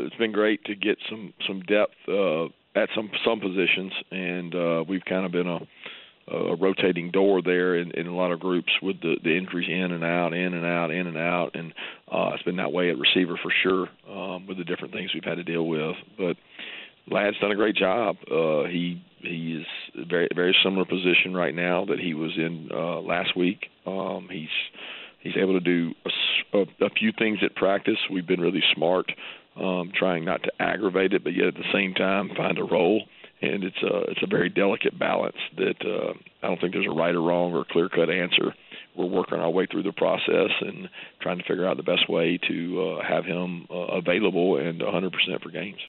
it's been great to get some depth at some positions, and we've kind of been a rotating door there in a lot of groups with the injuries in and out, and it's been that way at receiver for sure with the different things we've had to deal with. But Ladd's done a great job. He is very very similar position right now that he was in last week. He's able to do a few things at practice. We've been really smart, trying not to aggravate it, but yet at the same time find a role. And it's a very delicate balance that I don't think there's a right or wrong or clear-cut answer. We're working our way through the process and trying to figure out the best way to have him available and 100% for games.